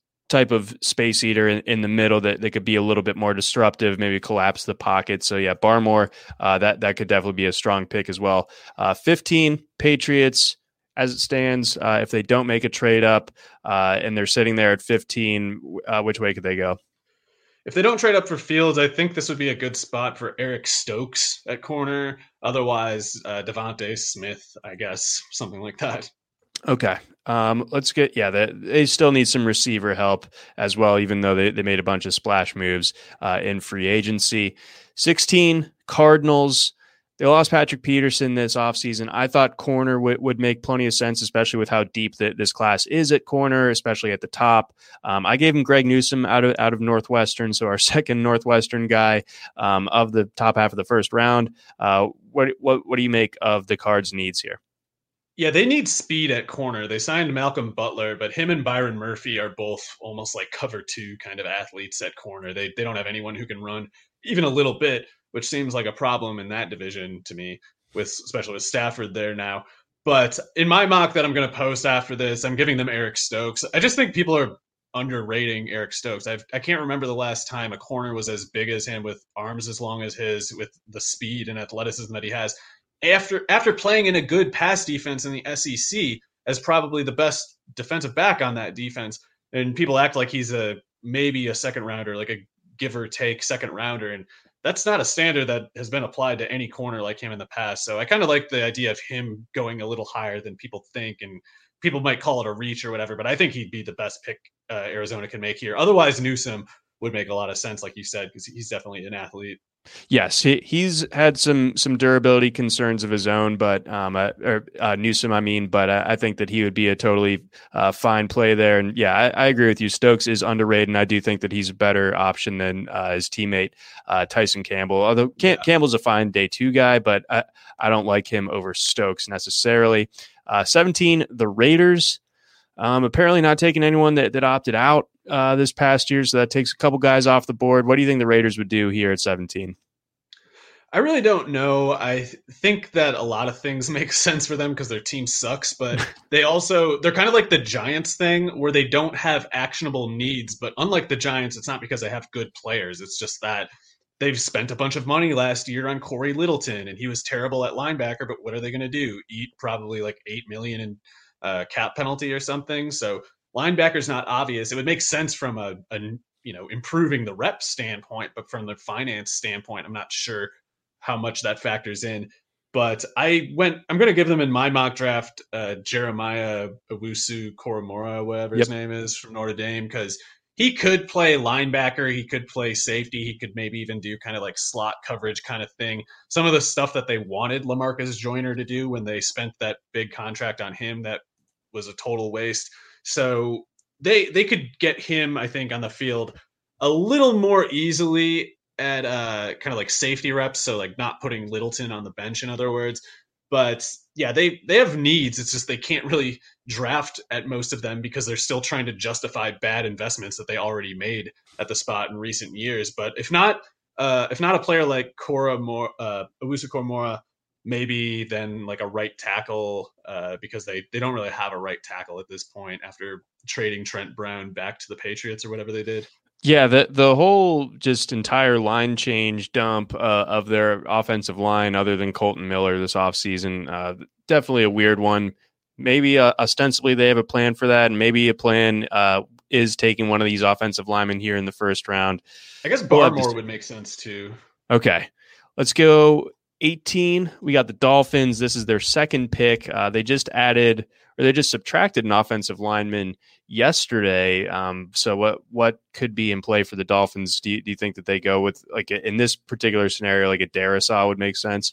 space eater in the middle that could be a little bit more disruptive, maybe collapse the pocket. So yeah, Barmore, that could definitely be a strong pick as well. 15 Patriots as it stands. If they don't make a trade up and they're sitting there at 15, which way could they go? If they don't trade up for Fields, I think this would be a good spot for Eric Stokes at corner. Otherwise, Devontae Smith, I guess, something like that. Okay. Let's get, they still need some receiver help as well, even though they made a bunch of splash moves in free agency. 16 Cardinals. They lost Patrick Peterson this offseason. I thought corner would make plenty of sense, especially with how deep this class is at corner, especially at the top. I gave him Greg Newsome out of Northwestern, so our second Northwestern guy of the top half of the first round. What do you make of the Cards' needs here? Yeah, they need speed at corner. They signed Malcolm Butler, but him and Byron Murphy are both almost like cover two kind of athletes at corner. They don't have anyone who can run even a little bit, which seems like a problem in that division to me, especially with Stafford there now. But in my mock that I'm going to post after this, I'm giving them Eric Stokes. I just think people are underrating Eric Stokes. I can't remember the last time a corner was as big as him with arms as long as his, with the speed and athleticism that he has. After playing in a good pass defense in the SEC as probably the best defensive back on that defense, and people act like he's maybe a second rounder, like a give or take second rounder, and that's not a standard that has been applied to any corner like him in the past. So I kind of like the idea of him going a little higher than people think, and people might call it a reach or whatever, but I think he'd be the best pick Arizona can make here. Otherwise, Newsome would make a lot of sense, like you said, because he's definitely an athlete. Yes, he's had some durability concerns of his own, but Newsome, I think that he would be a totally fine play there. And yeah, I agree with you. Stokes is underrated, and I do think that he's a better option than his teammate Tyson Campbell. Although Campbell's a fine day two guy, but I don't like him over Stokes necessarily. 17, the Raiders. Apparently not taking anyone that opted out this past year, so that takes a couple guys off the board. What do you think the Raiders would do here at 17? I really don't know. I think that a lot of things make sense for them because their team sucks, but they're kind of like the Giants thing where they don't have actionable needs. But unlike the Giants, it's not because they have good players. It's just that they've spent a bunch of money last year on Corey Littleton, and he was terrible at linebacker. But what are they going to do? Eat probably like $8 million in cap penalty or something. So linebacker's not obvious. It would make sense from a improving the rep standpoint, but from the finance standpoint, I'm not sure how much that factors in. But I'm going to give them in my mock draft Jeremiah Owusu-Koramoah, whatever his name is, from Notre Dame, because he could play linebacker, he could play safety, he could maybe even do kind of like slot coverage kind of thing. Some of the stuff that they wanted LaMarcus Joyner to do when they spent that big contract on him, that was a total waste. So they could get him, I think, on the field a little more easily at kind of like safety reps, so like not putting Littleton on the bench, in other words. But yeah, they have needs. It's just they can't really draft at most of them because they're still trying to justify bad investments that they already made at the spot in recent years. But if not a player like Owusu-Koramoah, maybe then like a right tackle, because they don't really have a right tackle at this point after trading Trent Brown back to the Patriots or whatever they did. Yeah, the whole just entire line change dump of their offensive line, other than Colton Miller this offseason, definitely a weird one. Maybe ostensibly they have a plan for that, and maybe a plan is taking one of these offensive linemen here in the first round. I guess Barmore would make sense too. Okay, let's go 18. We got the Dolphins. This is their second pick. They just subtracted an offensive lineman yesterday. So what could be in play for the Dolphins? Do you think that they go with, like, in this particular scenario, like a Darrisaw would make sense?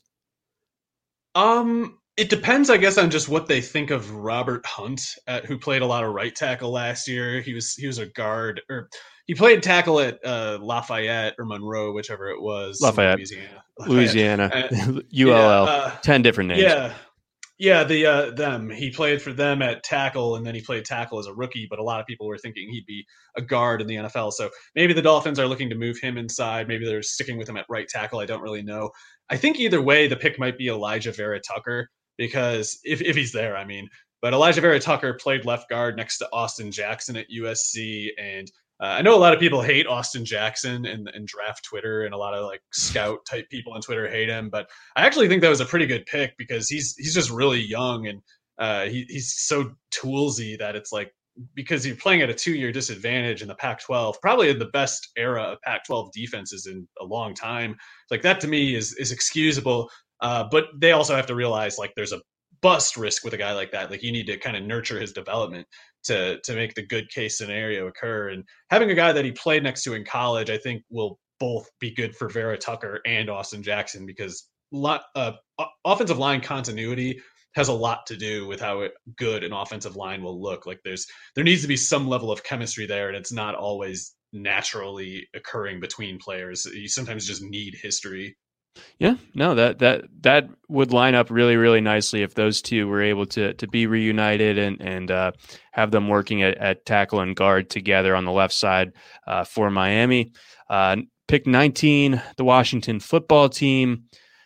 It depends, I guess, on just what they think of Robert Hunt, who played a lot of right tackle last year. He was a guard, or he played tackle at Lafayette or Monroe, whichever it was. Lafayette. Louisiana. ULL. 10 different names. Yeah, them. He played for them at tackle, and then he played tackle as a rookie, but a lot of people were thinking he'd be a guard in the NFL. So maybe the Dolphins are looking to move him inside. Maybe they're sticking with him at right tackle. I don't really know. I think either way, the pick might be Elijah Vera Tucker, because if he's there, I mean. But Elijah Vera Tucker played left guard next to Austin Jackson at USC, and I know a lot of people hate Austin Jackson and draft Twitter, and a lot of like scout type people on Twitter hate him. But I actually think that was a pretty good pick because he's just really young, and he's so toolsy that it's like, because you're playing at a 2-year disadvantage in the Pac-12, probably in the best era of Pac-12 defenses in a long time. Like, that to me is excusable. But they also have to realize, like, there's a bust risk with a guy like that. Like, you need to kind of nurture his development to make the good case scenario occur. And having a guy that he played next to in college, I think, will both be good for Vera Tucker and Austin Jackson, because offensive line continuity has a lot to do with how good an offensive line will look. Like, there needs to be some level of chemistry there, and it's not always naturally occurring between players. You sometimes just need history. Yeah, no, that would line up really, really nicely if those two were able to be reunited and have them working at tackle and guard together on the left side for Miami. Pick 19, the Washington football team.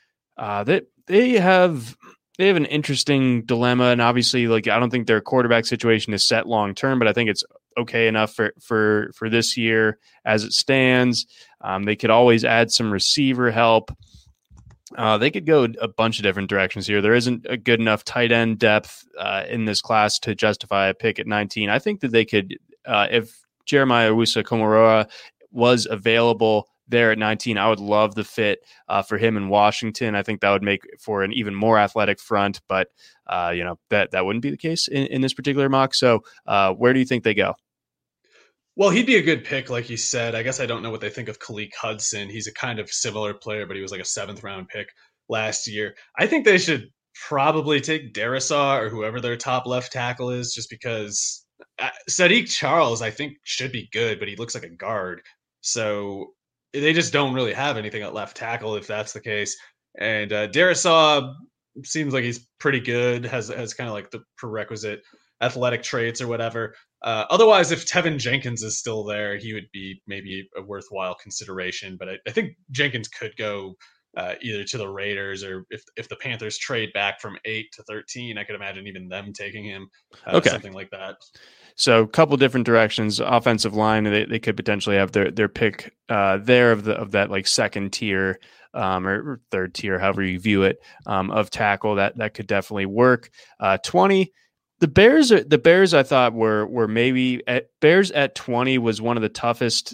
They have an interesting dilemma, and obviously, like, I don't think their quarterback situation is set long term, but I think it's okay enough for this year as it stands. They could always add some receiver help. They could go a bunch of different directions here. There isn't a good enough tight end depth in this class to justify a pick at 19. I think that they could, if Jeremiah Owusu-Koramoah was available there at 19, I would love the fit for him in Washington. I think that would make for an even more athletic front, but that wouldn't be the case in this particular mock. So where do you think they go? Well, he'd be a good pick, like you said. I guess I don't know what they think of Khaleke Hudson. He's a kind of similar player, but he was like a 7th-round pick last year. I think they should probably take Darrisaw or whoever their top left tackle is, just because Sadiq Charles, I think, should be good, but he looks like a guard. So they just don't really have anything at left tackle if that's the case. And Darrisaw seems like he's pretty good, has kind of like the prerequisite athletic traits or whatever. Otherwise, if Tevin Jenkins is still there, he would be maybe a worthwhile consideration. But I think Jenkins could go either to the Raiders, or if the Panthers trade back from 8 to 13, I could imagine even them taking him, something like that. So a couple different directions. Offensive line, they could potentially have their pick there of that like second tier or third tier, however you view it, of tackle. That could definitely work. 20. The Bears I thought were maybe Bears at 20 was one of the toughest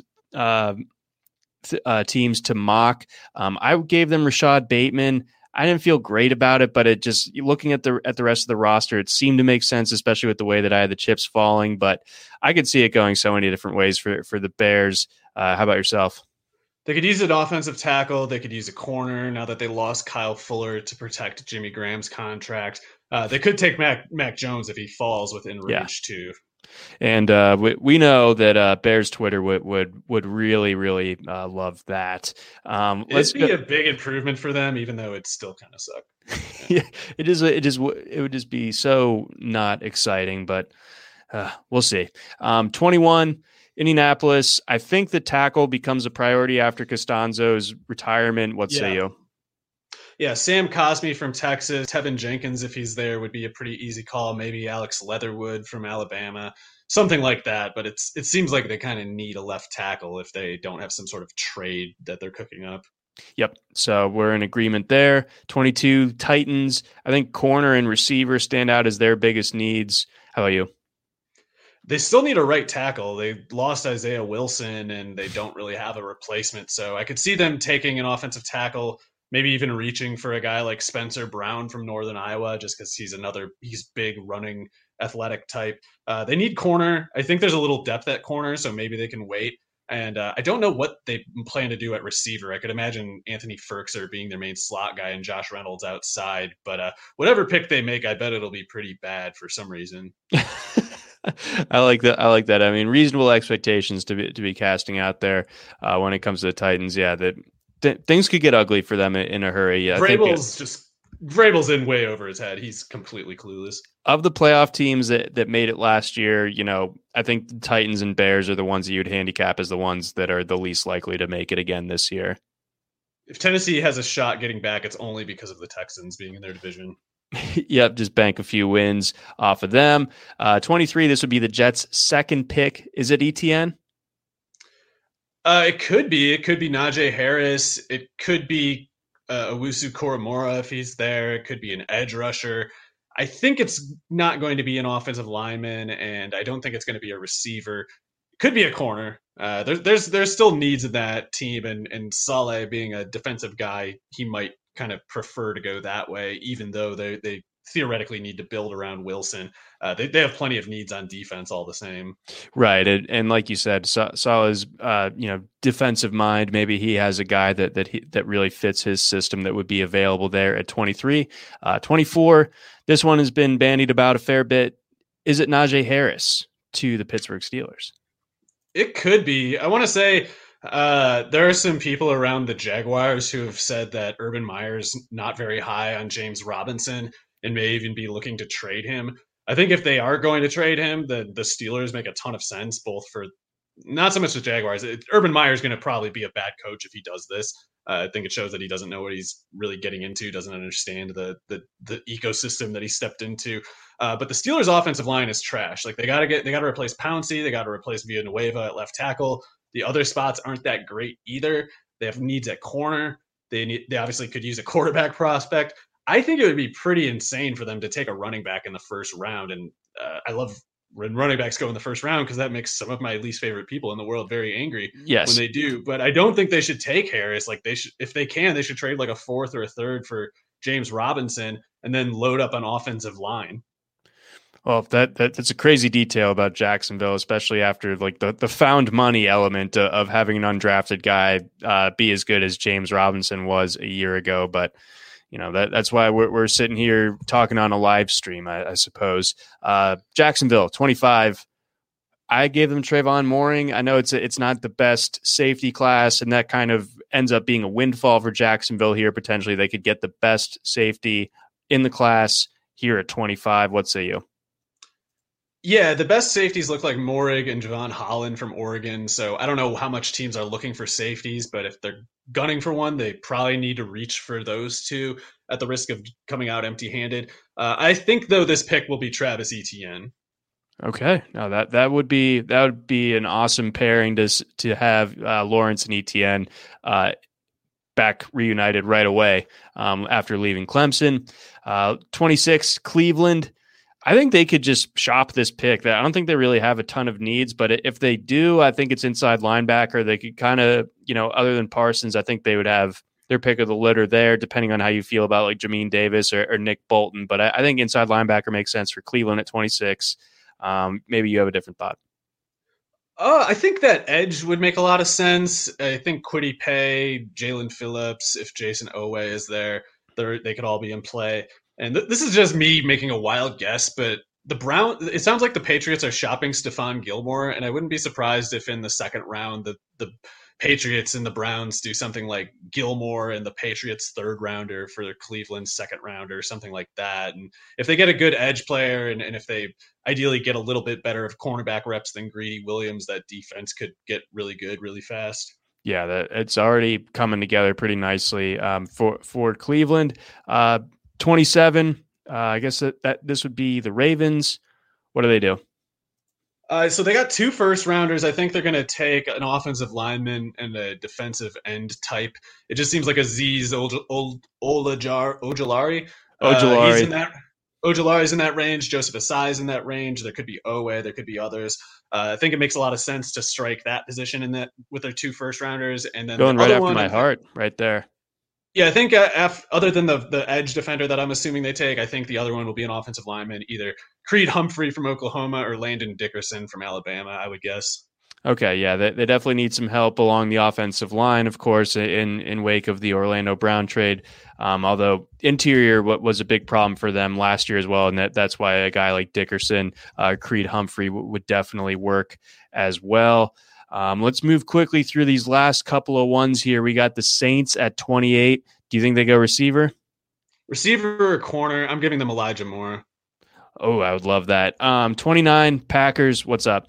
teams to mock. I gave them Rashad Bateman. I didn't feel great about it, but it just looking at the rest of the roster, it seemed to make sense, especially with the way that I had the chips falling. But I could see it going so many different ways for the Bears. How about yourself? They could use an offensive tackle. They could use a corner now that they lost Kyle Fuller to protect Jimmy Graham's contract. They could take Mac Jones if he falls within range too. And we know that Bears Twitter would really, really love that. It'd be a big improvement for them, even though it still kind of sucked. Yeah, it would just be so not exciting, but we'll see. 21, Indianapolis. I think the tackle becomes a priority after Costanzo's retirement. What say you? Yeah, Sam Cosmi from Texas, Tevin Jenkins, if he's there, would be a pretty easy call. Maybe Alex Leatherwood from Alabama, something like that. But it seems like they kind of need a left tackle if they don't have some sort of trade that they're cooking up. Yep. So we're in agreement there. 22, Titans. I think corner and receiver stand out as their biggest needs. How about you? They still need a right tackle. They lost Isaiah Wilson, and they don't really have a replacement. So I could see them taking an offensive tackle, maybe even reaching for a guy like Spencer Brown from Northern Iowa, just because he's big, running, athletic type. They need corner. I think there's a little depth at corner, so maybe they can wait. And I don't know what they plan to do at receiver. I could imagine Anthony Firkser being their main slot guy and Josh Reynolds outside. But whatever pick they make, I bet it'll be pretty bad for some reason. I like that. I mean, reasonable expectations to be casting out there when it comes to the Titans. Yeah, that things could get ugly for them in a hurry. Vrabel's in way over his head. He's completely clueless. Of the playoff teams that made it last year, I think the Titans and Bears are the ones that you'd handicap as the ones that are the least likely to make it again this year. If Tennessee has a shot getting back, it's only because of the Texans being in their division. Yep, just bank a few wins off of them. 23, this would be the Jets' second pick. Is it ETN? It could be. It could be Najee Harris. It could be Owusu Koromora if he's there. It could be an edge rusher. I think it's not going to be an offensive lineman, and I don't think it's going to be a receiver. It could be a corner. There's still needs in that team, and Saleh being a defensive guy, he might kind of prefer to go that way, even though they theoretically need to build around Wilson. They have plenty of needs on defense all the same. Right. And like you said, Saleh's defensive mind, maybe he has a guy that really fits his system that would be available there at 23. 24, this one has been bandied about a fair bit. Is it Najee Harris to the Pittsburgh Steelers? It could be. I want to say there are some people around the Jaguars who have said that Urban Meyer's not very high on James Robinson and may even be looking to trade him. I think if they are going to trade him, the Steelers make a ton of sense, both for not so much the Jaguars. Urban Meyer's going to probably be a bad coach if he does this. I think it shows that he doesn't know what he's really getting into, doesn't understand the ecosystem that he stepped into. But the Steelers' offensive line is trash. Like they got to replace Pouncey, they got to replace Villanueva at left tackle. The other spots aren't that great either. They have needs at corner. They obviously could use a quarterback prospect. I think it would be pretty insane for them to take a running back in the first round. And I love when running backs go in the first round because that makes some of my least favorite people in the world very angry when they do. But I don't think they should take Harris. Like they should, if they can, they should trade like a fourth or a third for James Robinson and then load up an offensive line. Well, that's a crazy detail about Jacksonville, especially after like the found money element of having an undrafted guy be as good as James Robinson was a year ago. But that's why we're sitting here talking on a live stream, I suppose. Jacksonville, 25. I gave them Trayvon Mooring. I know it's not the best safety class, and that kind of ends up being a windfall for Jacksonville here. Potentially, they could get the best safety in the class here at 25. What say you? Yeah, the best safeties look like Morig and Javon Holland from Oregon. So I don't know how much teams are looking for safeties, but if they're gunning for one, they probably need to reach for those two at the risk of coming out empty-handed. I think though this pick will be Travis Etienne. Okay, now that would be an awesome pairing to have Lawrence and Etienne back reunited right away after leaving Clemson. 26 Cleveland. I think they could just shop this pick. I don't think they really have a ton of needs, but if they do, I think it's inside linebacker. They could kind of, other than Parsons, I think they would have their pick of the litter there, depending on how you feel about like Jamin Davis or Nick Bolton. But I think inside linebacker makes sense for Cleveland at 26. Maybe you have a different thought. I think that edge would make a lot of sense. I think Kwity Paye, Jalen Phillips, if Jason Owe is there, they could all be in play. And this is just me making a wild guess, but it sounds like the Patriots are shopping Stephon Gilmore, and I wouldn't be surprised if in the second round the Patriots and the Browns do something like Gilmore and the Patriots third rounder for Cleveland's second rounder, something like that. And if they get a good edge player and if they ideally get a little bit better of cornerback reps than Greedy Williams, that defense could get really good really fast. Yeah, it's already coming together pretty nicely for Cleveland. 27, I guess that this would be the Ravens. What do they do? So they got 2 first rounders. I think they're going to take an offensive lineman and a defensive end type. It just seems like Azeez Ojulari. He's in that. Ojulari's in that range. Joseph Asai's in that range. There could be Owe. There could be others. I think it makes a lot of sense to strike that position in that with their 2 first rounders, and then going right after my heart, right there. Yeah, I think other than the edge defender that I'm assuming they take, I think the other one will be an offensive lineman, either Creed Humphrey from Oklahoma or Landon Dickerson from Alabama, I would guess. Okay, yeah, they definitely need some help along the offensive line, of course, in wake of the Orlando Brown trade. Although interior was a big problem for them last year as well, and that's why a guy like Dickerson, Creed Humphrey would definitely work as well. Let's move quickly through these last couple of ones here. We got the Saints at 28. Do you think they go receiver? Receiver or corner? I'm giving them Elijah Moore. Oh, I would love that. 29 Packers. What's up?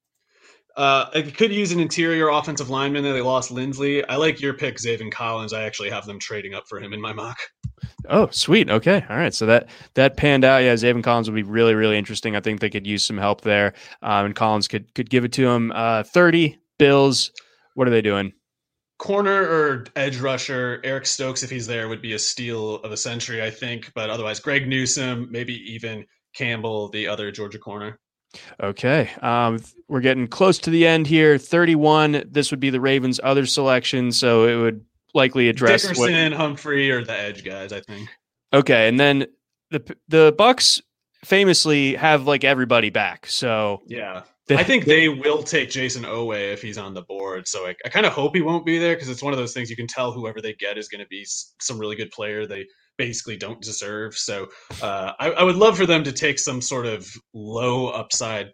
I could use an interior offensive lineman. They lost Lindsley. I like your pick, Zaven Collins. I actually have them trading up for him in my mock. Oh, sweet. Okay. All right. So that panned out. Yeah, Zaven Collins would be really, really interesting. I think they could use some help there. And Collins could give it to him. 30 Bills. What are they doing? Corner or edge rusher, Eric Stokes, if he's there, would be a steal of a century, I think. But otherwise, Greg Newsome, maybe even Campbell, the other Georgia corner. Okay. We're getting close to the end here. 31. This would be the Ravens' other selection. So it would likely address Dickerson, Humphrey, or the edge guys, I think. Okay. And then the Bucs famously have like everybody back. So yeah. I think they will take Jason Owe if he's on the board. So I kind of hope he won't be there because it's one of those things you can tell whoever they get is going to be some really good player they basically don't deserve. So I would love for them to take some sort of low upside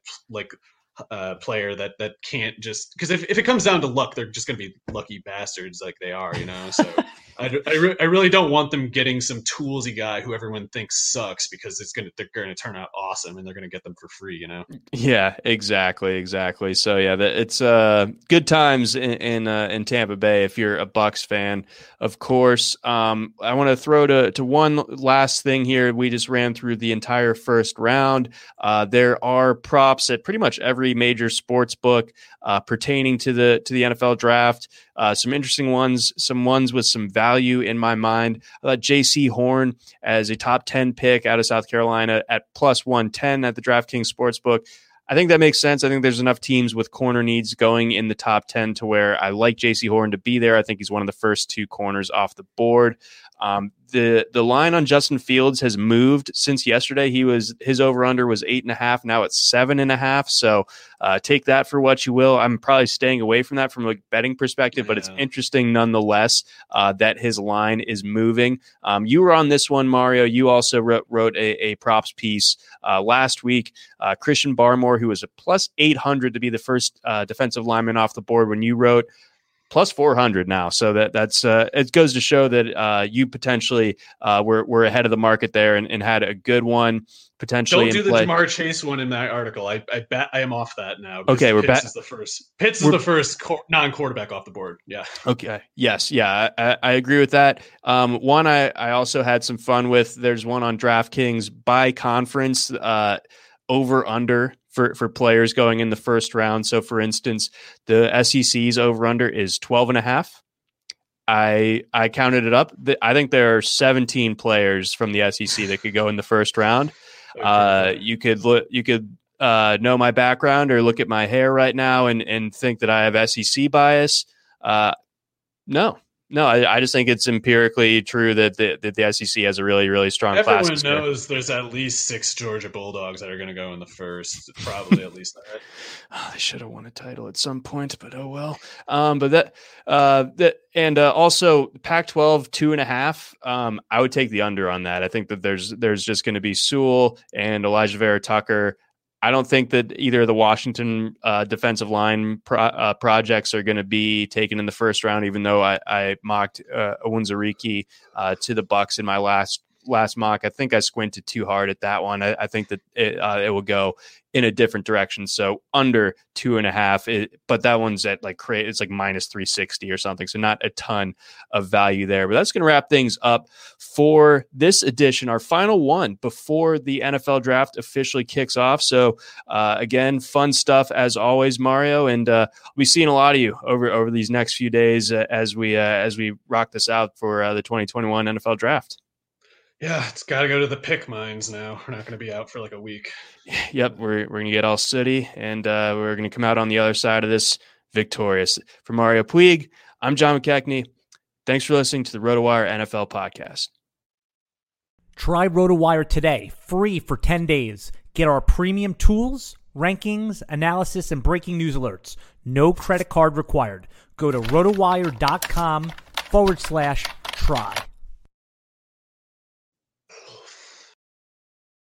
player that can't just because if it comes down to luck, they're just going to be lucky bastards like they are, So I really don't want them getting some toolsy guy who everyone thinks sucks because they're going to turn out awesome and they're going to get them for free, Yeah, exactly. So yeah, it's good times in Tampa Bay if you're a Bucs fan, of course. I want to throw to one last thing here. We just ran through the entire first round. There are props at pretty much every major sports book pertaining to the NFL draft. Some interesting ones, some ones with some value in my mind. I thought J.C. Horn as a top 10 pick out of South Carolina at plus 110 at the DraftKings Sportsbook. I think that makes sense. I think there's enough teams with corner needs going in the top 10 to where I like J.C. Horn to be there. I think he's one of the first 2 corners off the board. The line on Justin Fields has moved since yesterday. His over-under was 8.5. Now it's 7.5. So take that for what you will. I'm probably staying away from that from a betting perspective, but it's interesting nonetheless that his line is moving. You were on this one, Mario. You also wrote a props piece last week. Christian Barmore, who was a plus 800 to be the first defensive lineman off the board when you wrote. plus 400 now. So that's it goes to show that you potentially were ahead of the market there and had a good one potentially. Don't do the Jamar Chase one in that article. I bet I am off that now. Okay, we're Pitts is the first. Pitts is the first non-quarterback off the board. Yeah. Okay. Yes. Yeah. I agree with that. One I also had some fun with. There's one on DraftKings by conference over under for players going in the first round. So for instance, the SEC's over under is 12.5. I counted it up. I think there are 17 players from the SEC that could go in the first round. You could know my background or look at my hair right now and think that I have SEC bias. No, I just think it's empirically true that the SEC has a really, really strong class. Everyone knows there's at least 6 Georgia Bulldogs that are going to go in the first, probably at least that. Oh, they should have won a title at some point, but oh well. But also Pac-12 2.5. I would take the under on that. I think that there's just going to be Sewell and Elijah Vera Tucker. I don't think that either of the Washington defensive line projects are going to be taken in the first round, even though I mocked Owunzariki to the Bucs in my last mock. I think I squinted too hard at that one. I think that it will go in a different direction. So under 2.5, but that one's at it's like minus 360 or something. So not a ton of value there, but that's going to wrap things up for this edition, our final one before the NFL draft officially kicks off. So again, fun stuff as always, Mario, and we'll be seeing a lot of you over these next few days as we rock this out for the 2021 NFL draft. Yeah, it's got to go to the pick mines now. We're not going to be out for like a week. Yep, we're going to get all sooty, and we're going to come out on the other side of this victorious. For Mario Puig, I'm John McKechnie. Thanks for listening to the RotoWire NFL podcast. Try RotoWire today, free for 10 days. Get our premium tools, rankings, analysis, and breaking news alerts. No credit card required. Go to rotowire.com/try.